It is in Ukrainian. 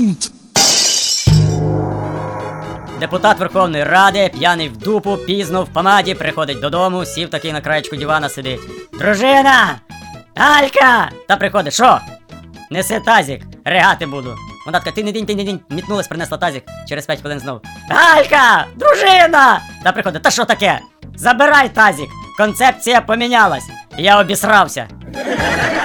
Депутат Верховної Ради, п'яний в дупу, пізно в помаді, приходить додому, сів такий на краєчку дивана сидить. Дружина! Алька! Та приходить, що? Неси тазик, ригати буду. Вона така, ти не дінь, мітнулась, принесла тазик, через 5 хвилин знов. Алька! Дружина! Та приходить, та що таке? Забирай тазик, концепція помінялась. Я обісрався.